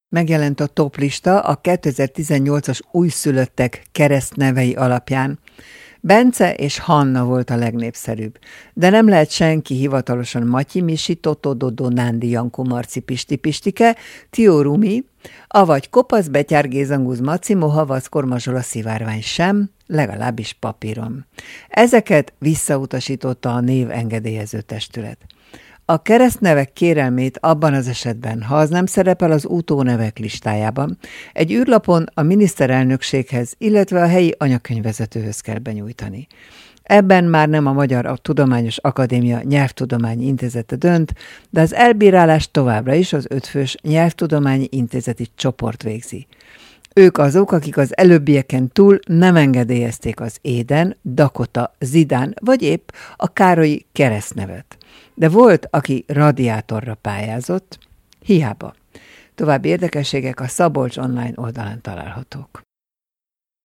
Megjelent a toplista a 2018-as újszülöttek keresztnevei alapján. Bence és Hanna volt a legnépszerűbb, de nem lehet senki hivatalosan Matyi, Misi, Totó, Dodó, Nándi, Jankó, Marci, Pisti, Pistike, Tió, Rumi, avagy Kopasz, Betyár, Gézangúz, Maci, Mohavac, Kormazsola, Szivárvány sem, legalábbis papíron. Ezeket visszautasította a névengedélyező testület. A keresztnevek kérelmét abban az esetben, ha az nem szerepel az utónevek listájában, egy űrlapon a miniszterelnökséghez, illetve a helyi anyakönyvvezetőhöz kell benyújtani. Ebben már nem a Magyar Tudományos Akadémia Nyelvtudományi Intézete dönt, de az elbírálást továbbra is az 5 fős Nyelvtudományi Intézeti csoport végzi. Ők azok, akik az előbbieken túl nem engedélyezték az Éden, Dakota, Zidán vagy épp a Károlyi keresztnevet. De volt, aki radiátorra pályázott, hiába. További érdekességek a Szabolcs online oldalán találhatók.